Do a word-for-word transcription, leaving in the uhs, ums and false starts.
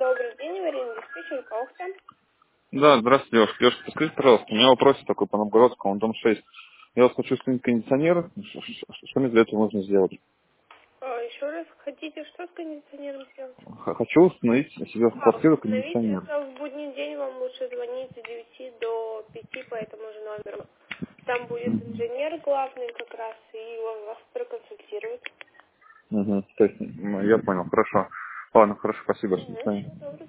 Добрый день, Марина диспетчер, Кауфта. Да, здравствуйте, Лешка. Лешка, скажите, пожалуйста, у меня вопрос такой по Новгородскому, дом шесть. Я вот хочу установить кондиционер. Ш- ш- ш- Что мне для этого нужно сделать? А, еще раз, хотите что с кондиционером сделать? Х- Хочу установить себе в А, квартиру установить кондиционер. это в будний день вам лучше звонить с девяти до пяти по этому же номеру. Там будет инженер главный как раз, и он вас проконсультирует. Угу. То есть, ну, я понял, хорошо. Ладно, хорошо, спасибо. До Угу, свидания. добрый